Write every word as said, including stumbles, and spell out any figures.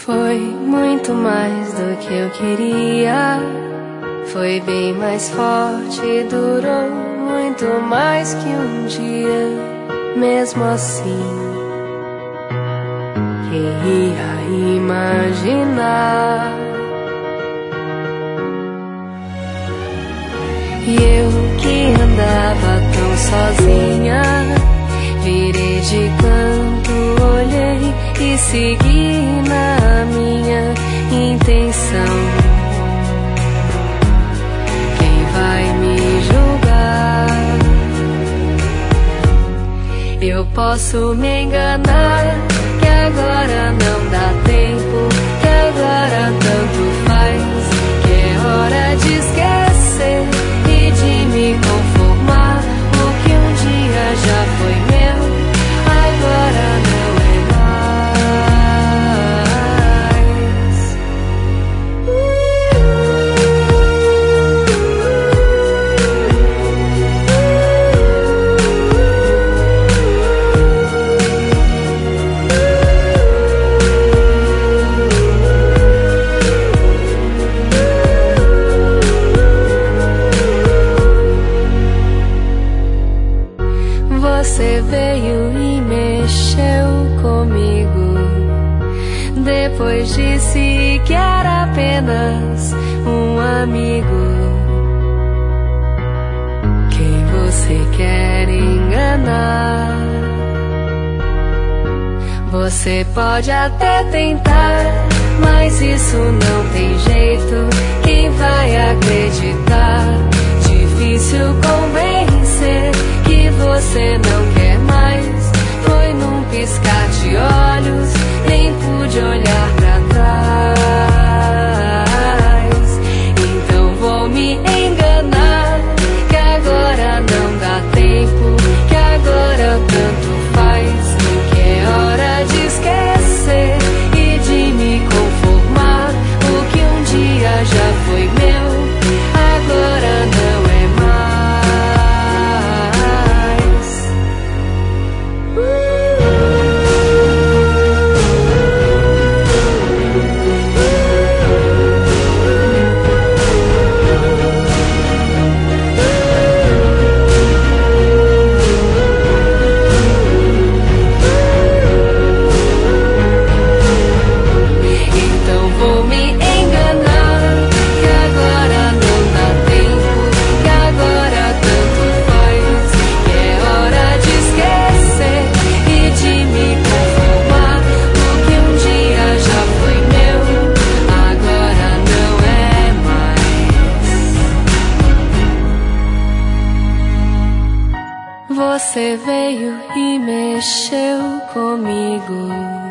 Foi muito mais do que eu queria. Foi bem mais forte e durou muito mais que um dia. Mesmo assim, quem ia imaginar? E eu que andava tão sozinha, virei de canto, olhei e segui na minha intenção. Quem vai me julgar? Eu posso me enganar, que agora não dá tempo, que agora tanto faz, que é hora de esquecer e de me conformar. O que um dia já foi meu, agora não é mais. Você veio e mexeu comigo. Depois disse que era apenas um amigo. Quem você quer enganar? Você pode até tentar, mas isso não tem jeito. Quem vai acreditar? Difícil convencer que você não quer mais. Foi num piscar de olhos, nem pude olhar pra trás. Então vou me enganar, que agora não dá tempo, que agora tanto faz, que é hora de esquecer e de me conformar. O que um dia já foi meu, agora não é mais. Então vou me enganar, que agora não dá tempo, que agora tanto faz, que é hora de esquecer e de me conformar. O que um dia já foi meu, agora não é mais. Você veio e mexeu comigo.